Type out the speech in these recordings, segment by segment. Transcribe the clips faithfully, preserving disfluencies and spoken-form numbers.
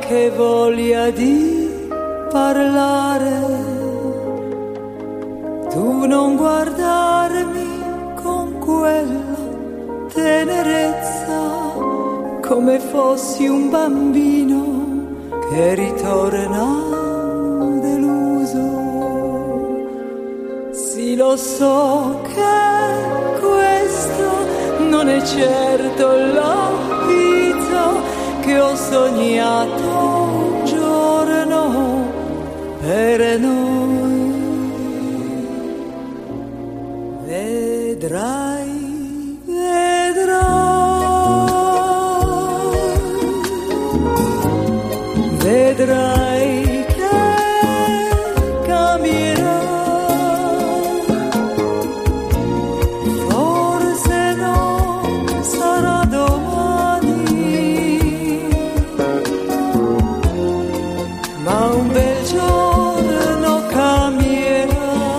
che voglia di parlare, tu non guardarmi con quella tenerezza, come fossi un bambino che ritorna deluso. Sì, lo so che questo non è certo la vita che ho sognato un giorno per noi. Vedrai, vedrai, vedrai che cambierà. Forse non sarà domani, ma un bel giorno cambierà.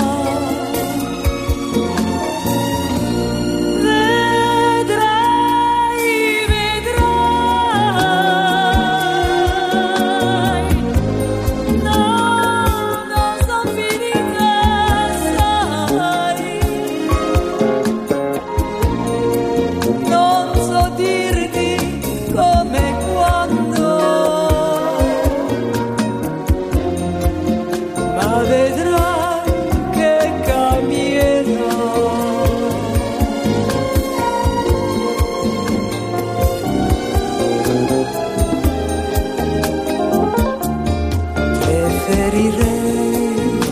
Preferirei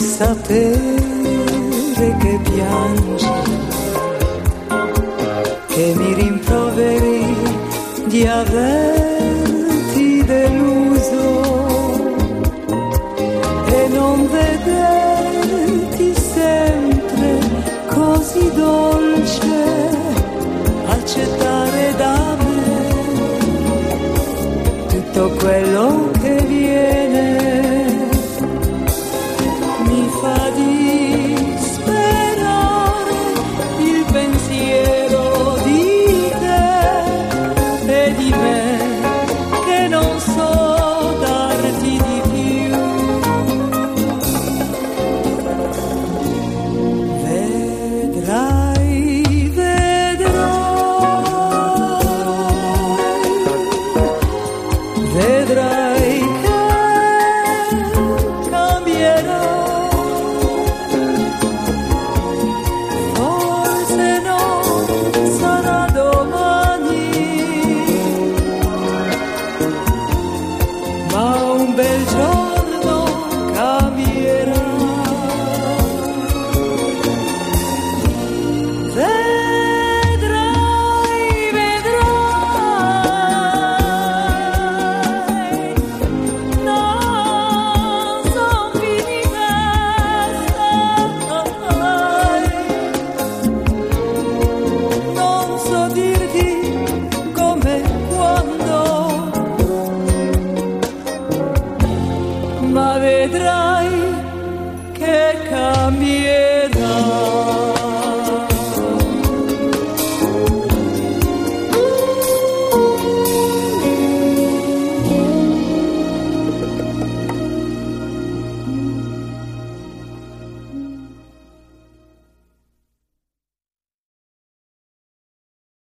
sapere che piangi, che mi rimproveri di aver